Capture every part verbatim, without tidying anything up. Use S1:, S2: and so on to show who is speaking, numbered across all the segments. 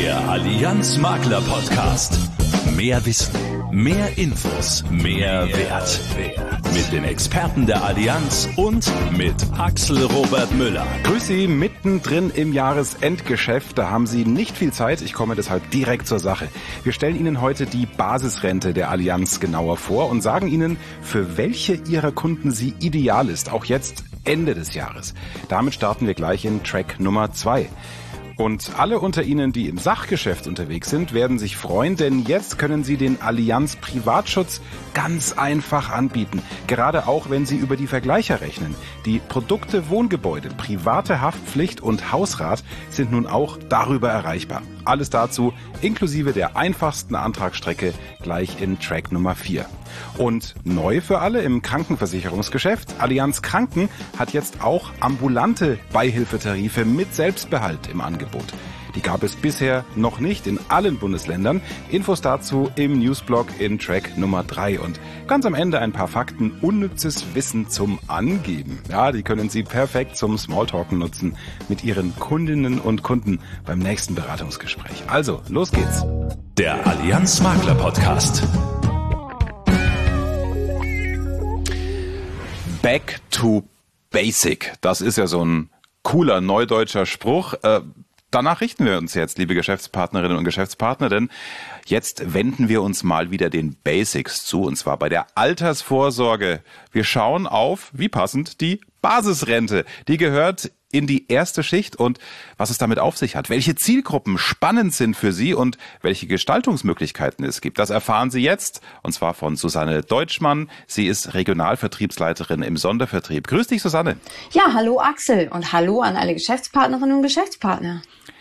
S1: Der Allianz Makler Podcast. Mehr Wissen, mehr Infos, mehr Wert. Mit den Experten der Allianz und mit Axel Robert Müller.
S2: Grüß Sie mittendrin im Jahresendgeschäft. Da haben Sie nicht viel Zeit. Ich komme deshalb direkt zur Sache. Wir stellen Ihnen heute die Basisrente der Allianz genauer vor und sagen Ihnen, für welche Ihrer Kunden sie ideal ist. Auch jetzt Ende des Jahres. Damit starten wir gleich in Track Nummer zwei. Und alle unter Ihnen, die im Sachgeschäft unterwegs sind, werden sich freuen, denn jetzt können Sie den Allianz Privatschutz ganz einfach anbieten. Gerade auch, wenn Sie über die Vergleicher rechnen. Die Produkte Wohngebäude, private Haftpflicht und Hausrat sind nun auch darüber erreichbar. Alles dazu inklusive der einfachsten Antragsstrecke gleich in Track Nummer vier. Und neu für alle im Krankenversicherungsgeschäft, Allianz Kranken hat jetzt auch ambulante Beihilfetarife mit Selbstbehalt im Angebot. Die gab es bisher noch nicht in allen Bundesländern. Infos dazu im Newsblog in Track Nummer drei. Und ganz am Ende ein paar Fakten, unnützes Wissen zum Angeben. Ja, die können Sie perfekt zum Smalltalken nutzen mit Ihren Kundinnen und Kunden beim nächsten Beratungsgespräch. Also, los geht's.
S1: Der Allianz Makler Podcast.
S2: Back to Basic. Das ist ja so ein cooler neudeutscher Spruch. Äh, danach richten wir uns jetzt, liebe Geschäftspartnerinnen und Geschäftspartner, denn jetzt wenden wir uns mal wieder den Basics zu, und zwar bei der Altersvorsorge. Wir schauen auf, wie passend, die Basisrente. Die gehört in die erste Schicht, und was es damit auf sich hat, welche Zielgruppen spannend sind für Sie und welche Gestaltungsmöglichkeiten es gibt, das erfahren Sie jetzt, und zwar von Susanne Deutschmann. Sie ist Regionalvertriebsleiterin im Sondervertrieb. Grüß dich, Susanne.
S3: Ja, hallo Axel und hallo an alle Geschäftspartnerinnen und Geschäftspartner.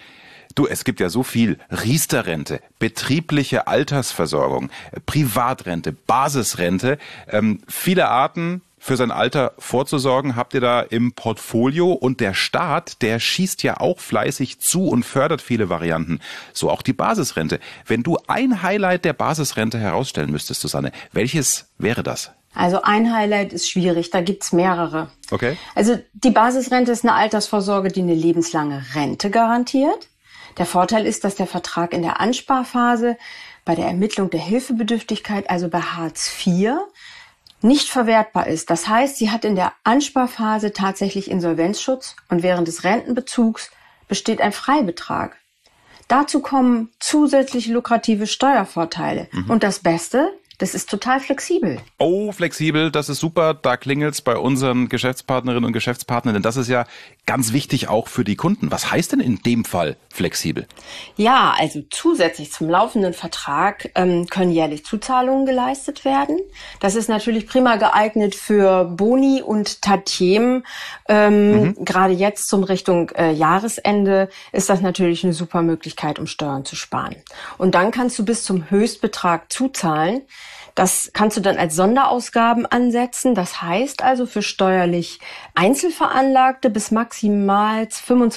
S2: Du, es gibt ja so viel: Riester-Rente, betriebliche Altersversorgung, Privatrente, Basisrente, ähm, viele Arten für sein Alter vorzusorgen habt ihr da im Portfolio, und der Staat, der schießt ja auch fleißig zu und fördert viele Varianten. So auch die Basisrente. Wenn du ein Highlight der Basisrente herausstellen müsstest, Susanne, welches wäre das?
S3: Also ein Highlight ist schwierig, da gibt's mehrere.
S2: Okay.
S3: Also die Basisrente ist eine Altersvorsorge, die eine lebenslange Rente garantiert. Der Vorteil ist, dass der Vertrag in der Ansparphase bei der Ermittlung der Hilfebedürftigkeit, also bei Hartz vier, nicht verwertbar ist. Das heißt, sie hat in der Ansparphase tatsächlich Insolvenzschutz, und während des Rentenbezugs besteht ein Freibetrag. Dazu kommen zusätzliche lukrative Steuervorteile. Mhm. Und das Beste: das ist total flexibel.
S2: Oh, flexibel, das ist super. Da klingelt's bei unseren Geschäftspartnerinnen und Geschäftspartnern, denn das ist ja ganz wichtig auch für die Kunden. Was heißt denn in dem Fall flexibel?
S3: Ja, also zusätzlich zum laufenden Vertrag ähm, können jährlich Zuzahlungen geleistet werden. Das ist natürlich prima geeignet für Boni und Tantiemen. Ähm, mhm. Gerade jetzt zum Richtung äh, Jahresende ist das natürlich eine super Möglichkeit, um Steuern zu sparen. Und dann kannst du bis zum Höchstbetrag zuzahlen. Das kannst du dann als Sonderausgaben ansetzen. Das heißt also für steuerlich Einzelveranlagte bis maximal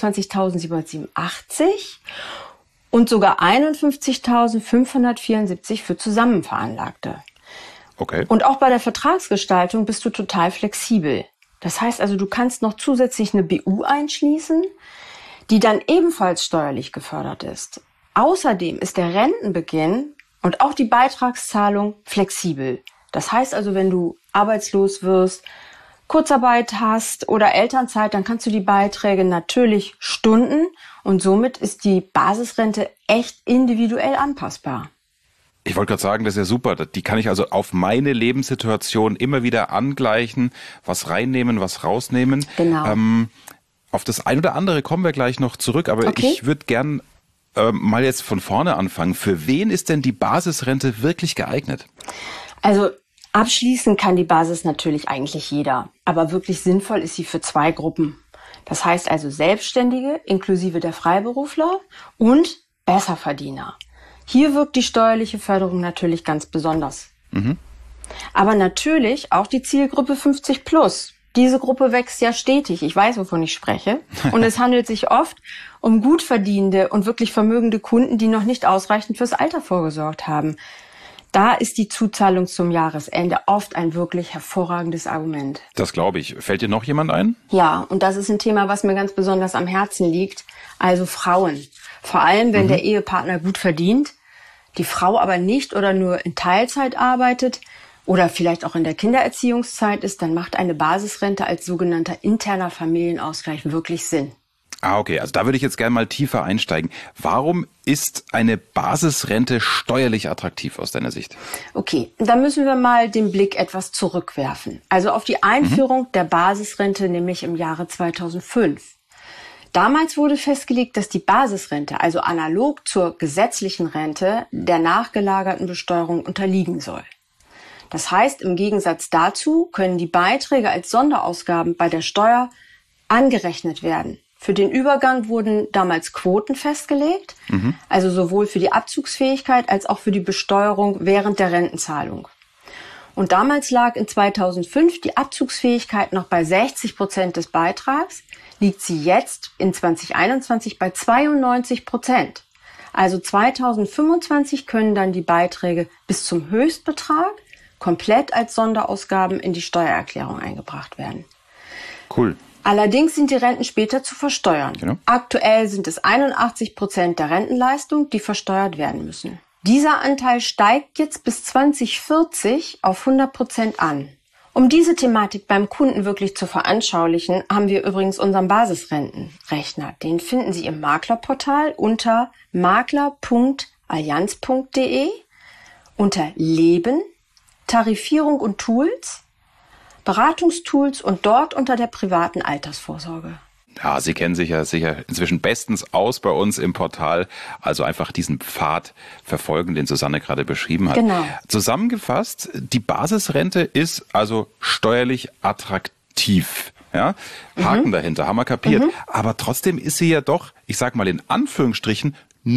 S3: fünfundzwanzigtausendsiebenhundertsiebenundachtzig und sogar einundfünfzigtausendfünfhundertvierundsiebzig für Zusammenveranlagte.
S2: Okay.
S3: Und auch bei der Vertragsgestaltung bist du total flexibel. Das heißt also, du kannst noch zusätzlich eine B U einschließen, die dann ebenfalls steuerlich gefördert ist. Außerdem ist der Rentenbeginn und auch die Beitragszahlung flexibel. Das heißt also, wenn du arbeitslos wirst, Kurzarbeit hast oder Elternzeit, dann kannst du die Beiträge natürlich stunden, und somit ist die Basisrente echt individuell anpassbar.
S2: Ich wollte gerade sagen, das ist ja super. Die kann ich also auf meine Lebenssituation immer wieder angleichen, was reinnehmen, was rausnehmen.
S3: Genau.
S2: Ähm, auf das ein oder andere kommen wir gleich noch zurück, aber
S3: okay.
S2: Ich würde gern mal jetzt von vorne anfangen. Für wen ist denn die Basisrente wirklich geeignet?
S3: Also abschließen kann die Basis natürlich eigentlich jeder. Aber wirklich sinnvoll ist sie für zwei Gruppen. Das heißt also Selbstständige inklusive der Freiberufler und Besserverdiener. Hier wirkt die steuerliche Förderung natürlich ganz besonders. Mhm. Aber natürlich auch die Zielgruppe fünfzig plus. Diese Gruppe wächst ja stetig. Ich weiß, wovon ich spreche. Und es handelt sich oft um gut verdienende und wirklich vermögende Kunden, die noch nicht ausreichend fürs Alter vorgesorgt haben. Da ist die Zuzahlung zum Jahresende oft ein wirklich hervorragendes Argument.
S2: Das glaube ich. Fällt dir noch jemand ein?
S3: Ja, und das ist ein Thema, was mir ganz besonders am Herzen liegt. Also Frauen. Vor allem, wenn
S2: Mhm.
S3: der Ehepartner gut verdient, die Frau aber nicht oder nur in Teilzeit arbeitet oder vielleicht auch in der Kindererziehungszeit ist, dann macht eine Basisrente als sogenannter interner Familienausgleich wirklich Sinn.
S2: Ah, okay. Also da würde ich jetzt gerne mal tiefer einsteigen. Warum ist eine Basisrente steuerlich attraktiv aus deiner Sicht?
S3: Okay, da müssen wir mal den Blick etwas zurückwerfen. Also auf die Einführung mhm. der Basisrente, nämlich im Jahre zweitausendfünf. Damals wurde festgelegt, dass die Basisrente, also analog zur gesetzlichen Rente, der nachgelagerten Besteuerung unterliegen soll. Das heißt, im Gegensatz dazu können die Beiträge als Sonderausgaben bei der Steuer angerechnet werden. Für den Übergang wurden damals Quoten festgelegt, mhm. also sowohl für die Abzugsfähigkeit als auch für die Besteuerung während der Rentenzahlung. Und damals lag in zweitausendfünf die Abzugsfähigkeit noch bei sechzig Prozent des Beitrags, liegt sie jetzt in zweitausendeinundzwanzig bei zweiundneunzig Prozent. Also zweitausendfünfundzwanzig können dann die Beiträge bis zum Höchstbetrag komplett als Sonderausgaben in die Steuererklärung eingebracht werden.
S2: Cool.
S3: Allerdings sind die Renten später zu versteuern. Genau. Aktuell sind es einundachtzig Prozent der Rentenleistung, die versteuert werden müssen. Dieser Anteil steigt jetzt bis zweitausendvierzig auf hundert Prozent an. Um diese Thematik beim Kunden wirklich zu veranschaulichen, haben wir übrigens unseren Basisrentenrechner. Den finden Sie im Maklerportal unter makler punkt allianz punkt de unter Leben, Tarifierung und Tools, Beratungstools und dort unter der privaten Altersvorsorge.
S2: Ja, Sie kennen sich ja sicher inzwischen bestens aus bei uns im Portal. Also einfach diesen Pfad verfolgen, den Susanne gerade beschrieben hat.
S3: Genau.
S2: Zusammengefasst, die Basisrente ist also steuerlich attraktiv. Ja, Haken mhm. dahinter, haben wir kapiert. Mhm. Aber trotzdem ist sie ja doch, ich sag mal in Anführungsstrichen,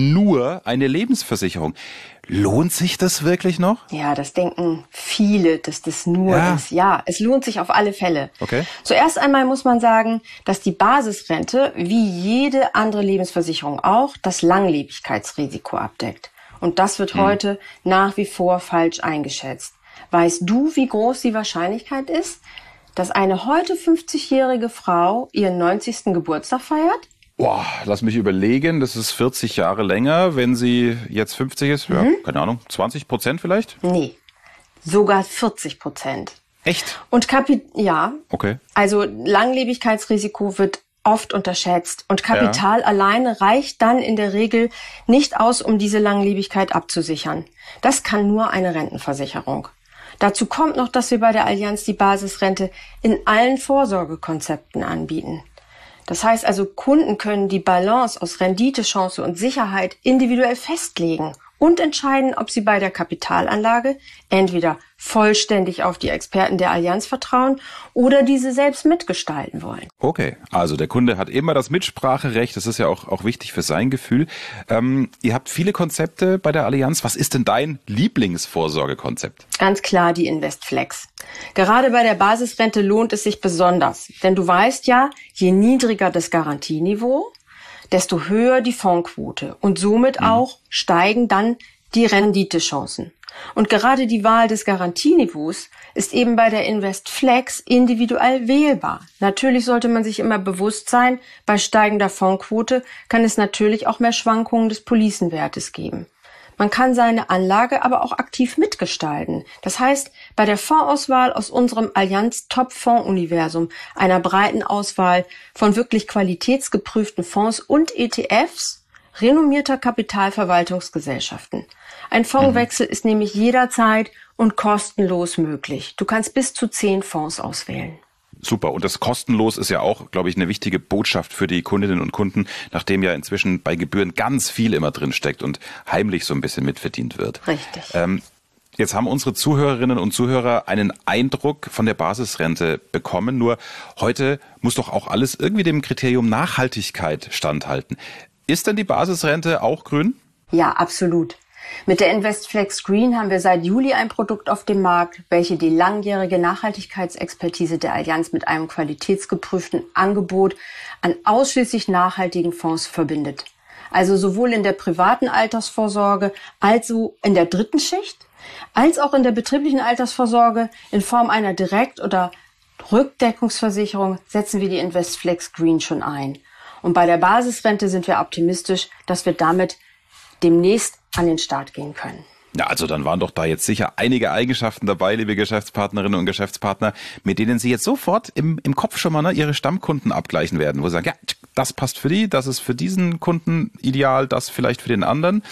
S2: nur eine Lebensversicherung. Lohnt sich das wirklich noch?
S3: Ja, das denken viele, dass das nur
S2: ja.
S3: ist. Ja, es lohnt sich auf alle Fälle.
S2: Okay.
S3: Zuerst einmal muss man sagen, dass die Basisrente, wie jede andere Lebensversicherung auch, das Langlebigkeitsrisiko abdeckt. Und das wird hm. heute nach wie vor falsch eingeschätzt. Weißt du, wie groß die Wahrscheinlichkeit ist, dass eine heute fünfzigjährige Frau ihren neunzigsten Geburtstag feiert?
S2: Boah, lass mich überlegen, das ist vierzig Jahre länger, wenn sie jetzt fünfzig ist, ja, mhm. keine Ahnung, zwanzig Prozent vielleicht?
S3: Nee, sogar vierzig Prozent.
S2: Echt?
S3: Und Kapi- ja,
S2: okay.
S3: Also Langlebigkeitsrisiko wird oft unterschätzt und Kapital ja. alleine reicht dann in der Regel nicht aus, um diese Langlebigkeit abzusichern. Das kann nur eine Rentenversicherung. Dazu kommt noch, dass wir bei der Allianz die Basisrente in allen Vorsorgekonzepten anbieten. Das heißt also, Kunden können die Balance aus Rendite, Chance und Sicherheit individuell festlegen und entscheiden, ob sie bei der Kapitalanlage entweder vollständig auf die Experten der Allianz vertrauen oder diese selbst mitgestalten wollen.
S2: Okay, also der Kunde hat immer das Mitspracherecht, das ist ja auch, auch wichtig für sein Gefühl. Ähm, ihr habt viele Konzepte bei der Allianz. Was ist denn dein Lieblingsvorsorgekonzept?
S3: Ganz klar die InvestFlex. Gerade bei der Basisrente lohnt es sich besonders, denn du weißt ja, je niedriger das Garantieniveau, desto höher die Fondsquote und somit mhm. auch steigen dann die Renditechancen. Und gerade die Wahl des Garantieniveaus ist eben bei der InvestFlex individuell wählbar. Natürlich sollte man sich immer bewusst sein, bei steigender Fondsquote kann es natürlich auch mehr Schwankungen des Policenwertes geben. Man kann seine Anlage aber auch aktiv mitgestalten. Das heißt, bei der Fondsauswahl aus unserem Allianz-Top-Fonds-Universum, einer breiten Auswahl von wirklich qualitätsgeprüften Fonds und E T Fs, renommierter Kapitalverwaltungsgesellschaften. Ein Fondswechsel ist nämlich jederzeit und kostenlos möglich. Du kannst bis zu zehn Fonds auswählen.
S2: Super. Und das kostenlos ist ja auch, glaube ich, eine wichtige Botschaft für die Kundinnen und Kunden, nachdem ja inzwischen bei Gebühren ganz viel immer drin steckt und heimlich so ein bisschen mitverdient wird.
S3: Richtig.
S2: Ähm, jetzt haben unsere Zuhörerinnen und Zuhörer einen Eindruck von der Basisrente bekommen. Nur heute muss doch auch alles irgendwie dem Kriterium Nachhaltigkeit standhalten. Ist denn die Basisrente auch grün?
S3: Ja, absolut. Mit der InvestFlex Green haben wir seit Juli ein Produkt auf dem Markt, welche die langjährige Nachhaltigkeitsexpertise der Allianz mit einem qualitätsgeprüften Angebot an ausschließlich nachhaltigen Fonds verbindet. Also sowohl in der privaten Altersvorsorge als auch in der dritten Schicht, als auch in der betrieblichen Altersvorsorge in Form einer Direkt- oder Rückdeckungsversicherung setzen wir die InvestFlex Green schon ein. Und bei der Basisrente sind wir optimistisch, dass wir damit demnächst an den Start gehen können.
S2: Ja, also dann waren doch da jetzt sicher einige Eigenschaften dabei, liebe Geschäftspartnerinnen und Geschäftspartner, mit denen Sie jetzt sofort im, im Kopf schon mal ne, Ihre Stammkunden abgleichen werden, wo Sie sagen, ja, das passt für die, das ist für diesen Kunden ideal, das vielleicht für den anderen.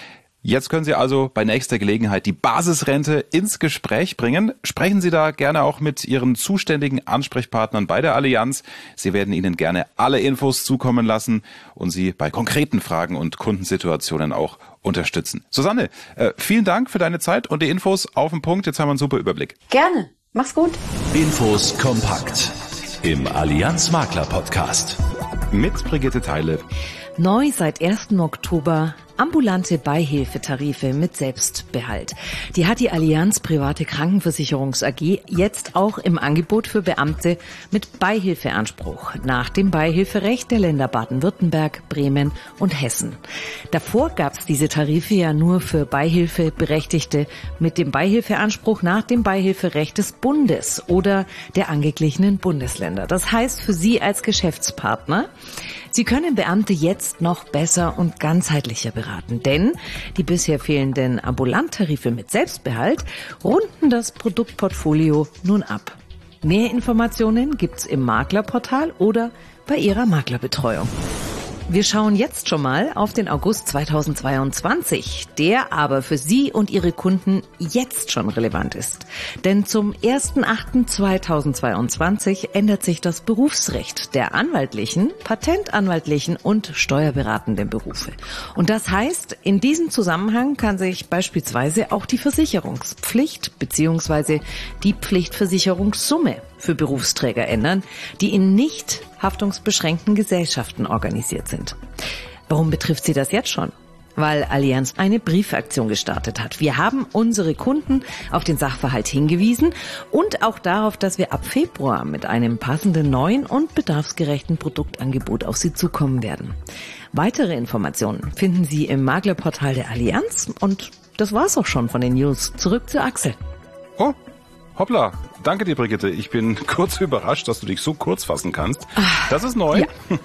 S2: Jetzt können Sie also bei nächster Gelegenheit die Basisrente ins Gespräch bringen. Sprechen Sie da gerne auch mit Ihren zuständigen Ansprechpartnern bei der Allianz. Sie werden Ihnen gerne alle Infos zukommen lassen und Sie bei konkreten Fragen und Kundensituationen auch unterstützen. Susanne, äh, vielen Dank für deine Zeit und die Infos auf den Punkt. Jetzt haben wir einen super Überblick.
S3: Gerne. Mach's gut.
S1: Infos kompakt im Allianz Makler Podcast.
S2: Mit Brigitte Theile.
S4: Neu seit ersten Oktober ambulante Beihilfetarife mit Selbstbehalt. Die hat die Allianz Private Krankenversicherungs A G jetzt auch im Angebot für Beamte mit Beihilfeanspruch nach dem Beihilferecht der Länder Baden-Württemberg, Bremen und Hessen. Davor gab es diese Tarife ja nur für Beihilfeberechtigte mit dem Beihilfeanspruch nach dem Beihilferecht des Bundes oder der angeglichenen Bundesländer. Das heißt für Sie als Geschäftspartner, Sie können Beamte jetzt noch besser und ganzheitlicher beraten, denn die bisher fehlenden Ambulanttarife mit Selbstbehalt runden das Produktportfolio nun ab. Mehr Informationen gibt's im Maklerportal oder bei Ihrer Maklerbetreuung. Wir schauen jetzt schon mal auf den August zweitausendzweiundzwanzig, der aber für Sie und Ihre Kunden jetzt schon relevant ist. Denn zum ersten achten zweitausendzweiundzwanzig ändert sich das Berufsrecht der anwaltlichen, patentanwaltlichen und steuerberatenden Berufe. Und das heißt, in diesem Zusammenhang kann sich beispielsweise auch die Versicherungspflicht bzw. die Pflichtversicherungssumme für Berufsträger ändern, die in nicht haftungsbeschränkten Gesellschaften organisiert sind. Warum betrifft sie das jetzt schon? Weil Allianz eine Briefaktion gestartet hat. Wir haben unsere Kunden auf den Sachverhalt hingewiesen und auch darauf, dass wir ab Februar mit einem passenden neuen und bedarfsgerechten Produktangebot auf Sie zukommen werden. Weitere Informationen finden Sie im Maklerportal der Allianz und das war's auch schon von den News. Zurück zu Axel.
S2: Oh, hoppla. Danke dir, Brigitte. Ich bin kurz überrascht, dass du dich so kurz fassen kannst. Das ist neu.
S4: Ja.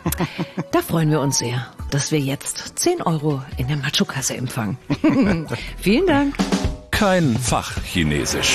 S4: Da freuen wir uns sehr, dass wir jetzt zehn Euro in der Macho-Kasse empfangen. Vielen Dank.
S1: Kein Fachchinesisch.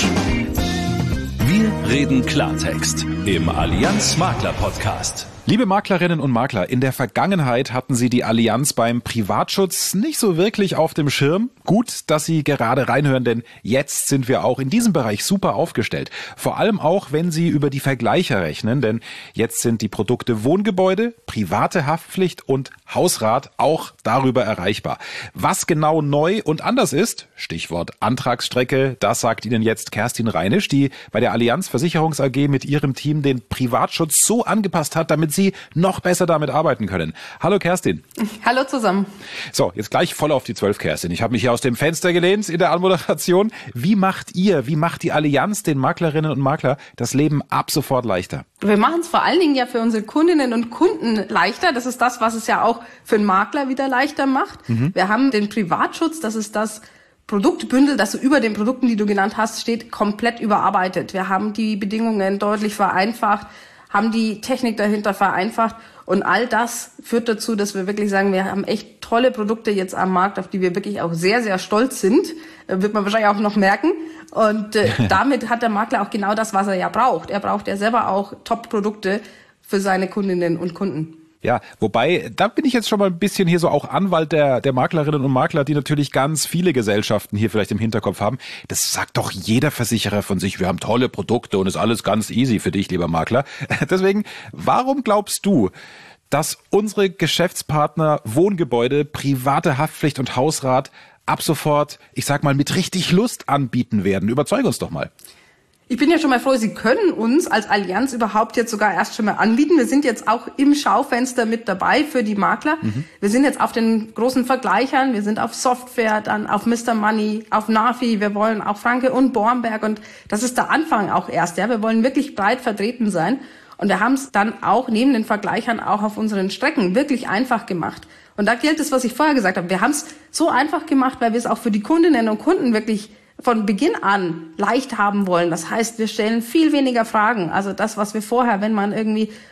S1: Wir reden Klartext im Allianz Makler Podcast.
S2: Liebe Maklerinnen und Makler, in der Vergangenheit hatten Sie die Allianz beim Privatschutz nicht so wirklich auf dem Schirm. Gut, dass Sie gerade reinhören, denn jetzt sind wir auch in diesem Bereich super aufgestellt. Vor allem auch, wenn Sie über die Vergleicher rechnen, denn jetzt sind die Produkte Wohngebäude, private Haftpflicht und Hausrat auch darüber erreichbar. Was genau neu und anders ist, Stichwort Antragsstrecke, das sagt Ihnen jetzt Kerstin Reinisch, die bei der Allianz Versicherungs A G mit ihrem Team den Privatschutz so angepasst hat, damit Sie noch besser damit arbeiten können. Hallo Kerstin.
S5: Hallo zusammen.
S2: So, jetzt gleich voll auf die zwölf, Kerstin. Ich habe mich hier aus dem Fenster gelehnt in der Anmoderation. Wie macht ihr, wie macht die Allianz den Maklerinnen und Makler das Leben ab sofort leichter?
S5: Wir machen es vor allen Dingen ja für unsere Kundinnen und Kunden leichter. Das ist das, was es ja auch für einen Makler wieder leichter macht. Mhm. Wir haben den Privatschutz, das ist das Produktbündel, das so über den Produkten, die du genannt hast, steht, komplett überarbeitet. Wir haben die Bedingungen deutlich vereinfacht, haben die Technik dahinter vereinfacht und all das führt dazu, dass wir wirklich sagen, wir haben echt tolle Produkte jetzt am Markt, auf die wir wirklich auch sehr, sehr stolz sind. Äh, wird man wahrscheinlich auch noch merken. Und äh, damit hat der Makler auch genau das, was er ja braucht. Er braucht ja selber auch Top-Produkte für seine Kundinnen und Kunden.
S2: Ja, wobei, da bin ich jetzt schon mal ein bisschen hier so auch Anwalt der, der Maklerinnen und Makler, die natürlich ganz viele Gesellschaften hier vielleicht im Hinterkopf haben. Das sagt doch jeder Versicherer von sich, wir haben tolle Produkte und ist alles ganz easy für dich, lieber Makler. Deswegen, warum glaubst du, dass unsere Geschäftspartner Wohngebäude, private Haftpflicht und Hausrat ab sofort, ich sag mal, mit richtig Lust anbieten werden? Überzeug uns doch mal.
S5: Ich bin ja schon mal froh, Sie können uns als Allianz überhaupt jetzt sogar erst schon mal anbieten. Wir sind jetzt auch im Schaufenster mit dabei für die Makler. Mhm. Wir sind jetzt auf den großen Vergleichern. Wir sind auf Software, dann auf Mister Money, auf Nafi. Wir wollen auch Franke und Bornberg. Und das ist der Anfang auch erst. Ja, wir wollen wirklich breit vertreten sein. Und wir haben es dann auch neben den Vergleichern auch auf unseren Strecken wirklich einfach gemacht. Und da gilt es, was ich vorher gesagt habe. Wir haben es so einfach gemacht, weil wir es auch für die Kundinnen und Kunden wirklich von Beginn an leicht haben wollen. Das heißt, wir stellen viel weniger Fragen. Also das, was wir vorher, wenn man irgendwie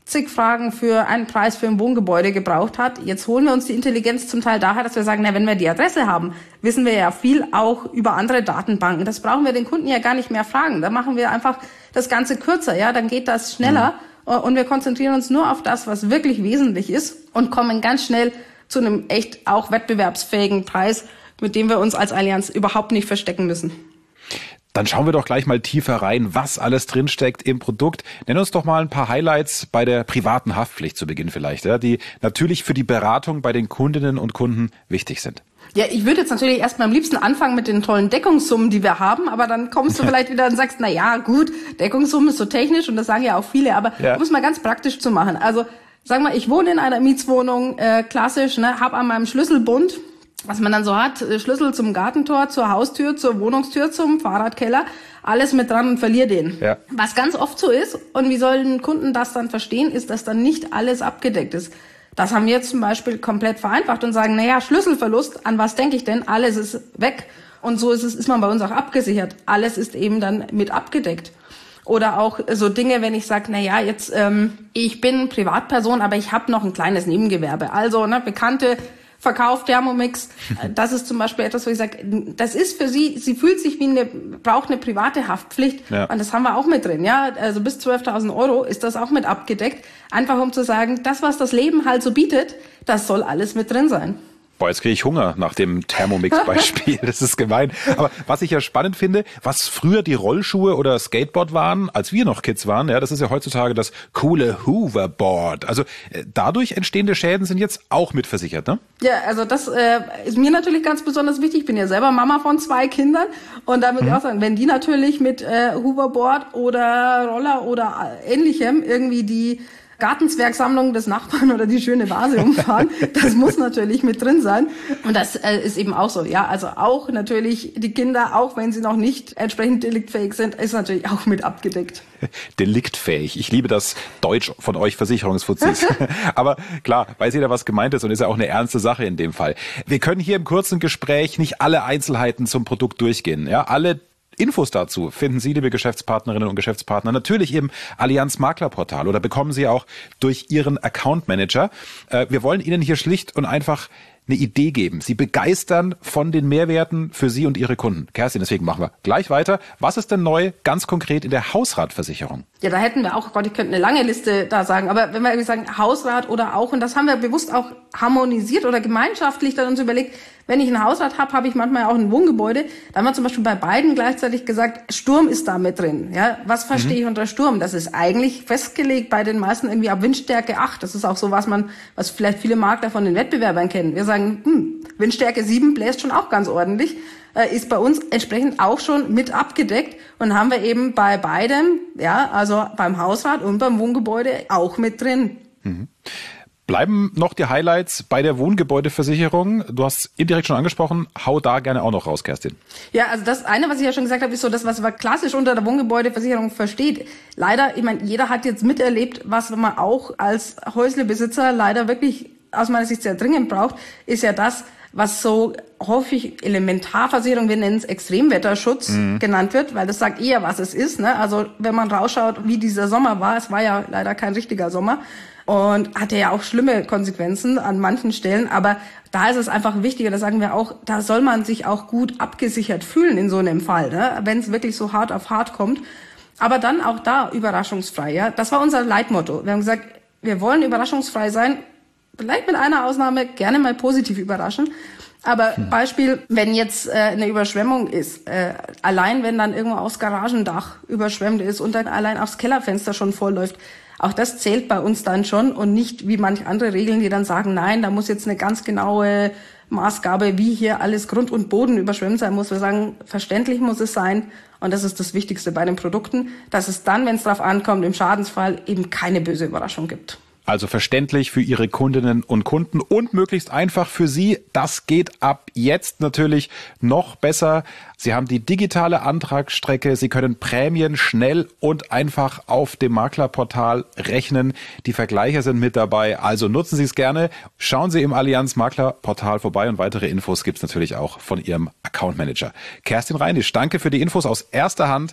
S5: zig Fragen für einen Preis für ein Wohngebäude gebraucht hat. Jetzt holen wir uns die Intelligenz zum Teil daher, dass wir sagen, na, wenn wir die Adresse haben, wissen wir ja viel auch über andere Datenbanken. Das brauchen wir den Kunden ja gar nicht mehr fragen. Da machen wir einfach das Ganze kürzer, ja, dann geht das schneller mhm. und wir konzentrieren uns nur auf das, was wirklich wesentlich ist und kommen ganz schnell zu einem echt auch wettbewerbsfähigen Preis, mit dem wir uns als Allianz überhaupt nicht verstecken müssen.
S2: Dann schauen wir doch gleich mal tiefer rein, was alles drinsteckt im Produkt. Nenn uns doch mal ein paar Highlights bei der privaten Haftpflicht zu Beginn vielleicht, ja, die natürlich für die Beratung bei den Kundinnen und Kunden wichtig sind.
S5: Ja, ich würde jetzt natürlich erst mal am liebsten anfangen mit den tollen Deckungssummen, die wir haben, aber dann kommst du vielleicht wieder und sagst, na ja, gut, Deckungssummen ist so technisch und das sagen ja auch viele, aber ja. um es mal ganz praktisch zu machen. Also, sagen wir, ich wohne in einer Mietswohnung, äh, klassisch, ne, habe an meinem Schlüsselbund, was man dann so hat, Schlüssel zum Gartentor, zur Haustür, zur Wohnungstür, zum Fahrradkeller, alles mit dran und verliere den. Ja. Was ganz oft so ist, und wie sollen Kunden das dann verstehen, ist, dass dann nicht alles abgedeckt ist. Das haben wir jetzt zum Beispiel komplett vereinfacht und sagen, naja, Schlüsselverlust, an was denke ich denn? Alles ist weg. Und so ist es, ist man bei uns auch abgesichert. Alles ist eben dann mit abgedeckt. Oder auch so Dinge, wenn ich sage, na ja, jetzt ähm, ich bin Privatperson, aber ich habe noch ein kleines Nebengewerbe. Also ne, Bekannte Verkauf Thermomix, das ist zum Beispiel etwas, wo ich sage, das ist für sie, sie fühlt sich wie eine, braucht eine private Haftpflicht, ja. Und das haben wir auch mit drin, ja, also bis zwölftausend Euro ist das auch mit abgedeckt, einfach um zu sagen, das, was das Leben halt so bietet, das soll alles mit drin sein.
S2: Boah, jetzt kriege ich Hunger nach dem Thermomix-Beispiel. Das ist gemein. Aber was ich ja spannend finde, was früher die Rollschuhe oder Skateboard waren, als wir noch Kids waren, ja, das ist ja heutzutage das coole Hoverboard. Also äh, dadurch entstehende Schäden sind jetzt auch mitversichert, ne?
S5: Ja, also das äh, ist mir natürlich ganz besonders wichtig. Ich bin ja selber Mama von zwei Kindern und da würde mhm. ich auch sagen, wenn die natürlich mit äh, Hoverboard oder Roller oder ähnlichem irgendwie die Gartenzwergsammlung des Nachbarn oder die schöne Vase umfahren, das muss natürlich mit drin sein. Und das äh, ist eben auch so, ja, also auch natürlich die Kinder, auch wenn sie noch nicht entsprechend deliktfähig sind, ist natürlich auch mit abgedeckt.
S2: Deliktfähig. Ich liebe das Deutsch von euch Versicherungsfuzis. Aber klar, weiß jeder, was gemeint ist und ist ja auch eine ernste Sache in dem Fall. Wir können hier im kurzen Gespräch nicht alle Einzelheiten zum Produkt durchgehen, ja, alle Infos dazu finden Sie, liebe Geschäftspartnerinnen und Geschäftspartner, natürlich im Allianz Maklerportal oder bekommen Sie auch durch Ihren Account Manager. Wir wollen Ihnen hier schlicht und einfach eine Idee geben. Sie begeistern von den Mehrwerten für Sie und Ihre Kunden. Kerstin, deswegen machen wir gleich weiter. Was ist denn neu ganz konkret in der Hausratversicherung?
S5: Ja, da hätten wir auch, Gott, ich könnte eine lange Liste da sagen, aber wenn wir irgendwie sagen Hausrat oder auch, und das haben wir bewusst auch harmonisiert oder gemeinschaftlich dann uns überlegt, wenn ich ein Hausrat habe, habe ich manchmal auch ein Wohngebäude. Da haben wir zum Beispiel bei beiden gleichzeitig gesagt, Sturm ist da mit drin. Ja, was verstehe mhm. ich unter Sturm? Das ist eigentlich festgelegt bei den meisten irgendwie ab Windstärke acht. Das ist auch so, was man, was vielleicht viele Makler von den Wettbewerbern kennen. Wir sagen, hm, Windstärke sieben bläst schon auch ganz ordentlich. Äh, ist bei uns entsprechend auch schon mit abgedeckt und haben wir eben bei beidem, ja, also beim Hausrat und beim Wohngebäude auch mit drin.
S2: Mhm. Bleiben noch die Highlights bei der Wohngebäudeversicherung. Du hast indirekt schon angesprochen, hau da gerne auch noch raus, Kerstin.
S5: Ja, also das eine, was ich ja schon gesagt habe, ist so das, was man klassisch unter der Wohngebäudeversicherung versteht. Leider, ich meine, jeder hat jetzt miterlebt, was man auch als Häuslebesitzer leider wirklich aus meiner Sicht sehr dringend braucht, ist ja das, was so häufig Elementarversicherung, wir nennen es Extremwetterschutz, mhm. genannt wird, weil das sagt eher, was es ist. Ne? Also wenn man rausschaut, wie dieser Sommer war, es war ja leider kein richtiger Sommer, und hatte ja auch schlimme Konsequenzen an manchen Stellen. Aber da ist es einfach wichtiger, da sagen wir auch, da soll man sich auch gut abgesichert fühlen in so einem Fall, ne? Wenn es wirklich so hart auf hart kommt. Aber dann auch da überraschungsfrei. Ja, das war unser Leitmotto. Wir haben gesagt, wir wollen überraschungsfrei sein. Vielleicht mit einer Ausnahme, gerne mal positiv überraschen. Aber hm. Beispiel, wenn jetzt äh, eine Überschwemmung ist, äh, allein wenn dann irgendwo aufs Garagendach überschwemmt ist und dann allein aufs Kellerfenster schon vollläuft, auch das zählt bei uns dann schon und nicht wie manche andere Regeln, die dann sagen, nein, da muss jetzt eine ganz genaue Maßgabe, wie hier alles Grund und Boden überschwemmt sein muss. Wir sagen, verständlich muss es sein, und das ist das Wichtigste bei den Produkten, dass es dann, wenn es drauf ankommt, im Schadensfall eben keine böse Überraschung gibt.
S2: Also verständlich für Ihre Kundinnen und Kunden und möglichst einfach für Sie. Das geht ab jetzt natürlich noch besser. Sie haben die digitale Antragsstrecke. Sie können Prämien schnell und einfach auf dem Maklerportal rechnen. Die Vergleiche sind mit dabei. Also nutzen Sie es gerne. Schauen Sie im Allianz Maklerportal vorbei und weitere Infos gibt es natürlich auch von Ihrem Account Manager. Kerstin Reinisch, danke für die Infos aus erster Hand.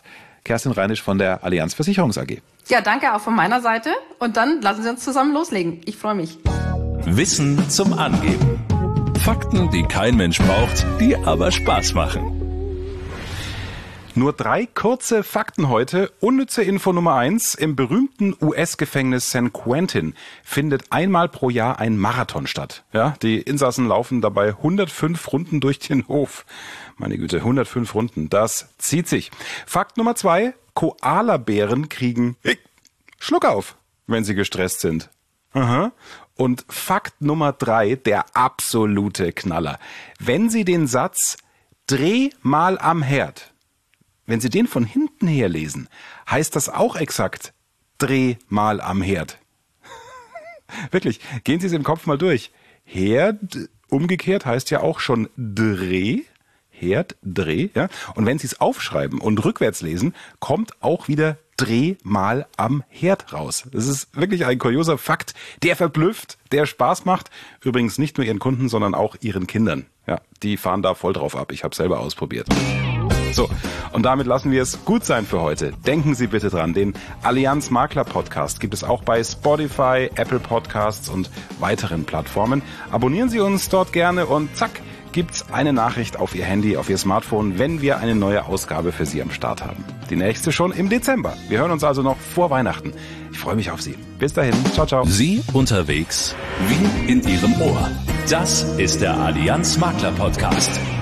S2: Kerstin Reinisch von der Allianz Versicherungs A G.
S5: Ja, danke auch von meiner Seite. Und dann lassen Sie uns zusammen loslegen. Ich freue mich.
S1: Wissen zum Angeben. Fakten, die kein Mensch braucht, die aber Spaß machen.
S2: Nur drei kurze Fakten heute. Unnütze Info Nummer eins. Im berühmten U S-Gefängnis San Quentin findet einmal pro Jahr ein Marathon statt. Ja, die Insassen laufen dabei hundertfünf Runden durch den Hof. Meine Güte, hundertfünf Runden. Das zieht sich. Fakt Nummer zwei. Koalabären kriegen Schluck auf, wenn sie gestresst sind. Aha. Und Fakt Nummer drei, der absolute Knaller. Wenn Sie den Satz "Dreh mal am Herd", wenn Sie den von hinten her lesen, heißt das auch exakt "Dreh mal am Herd". Wirklich, gehen Sie es im Kopf mal durch. Herd, umgekehrt, heißt ja auch schon Dreh. Herd, Dreh, ja. Und wenn Sie es aufschreiben und rückwärts lesen, kommt auch wieder "Dreh mal am Herd" raus. Das ist wirklich ein kurioser Fakt, der verblüfft, der Spaß macht. Übrigens nicht nur Ihren Kunden, sondern auch Ihren Kindern. Ja, die fahren da voll drauf ab. Ich habe selber ausprobiert. So, und damit lassen wir es gut sein für heute. Denken Sie bitte dran, den Allianz Makler Podcast gibt es auch bei Spotify, Apple Podcasts und weiteren Plattformen. Abonnieren Sie uns dort gerne und zack, gibt's eine Nachricht auf Ihr Handy, auf Ihr Smartphone, wenn wir eine neue Ausgabe für Sie am Start haben. Die nächste schon im Dezember. Wir hören uns also noch vor Weihnachten. Ich freue mich auf Sie. Bis dahin. Ciao, ciao.
S1: Sie unterwegs wie in Ihrem Ohr. Das ist der Allianz Makler Podcast.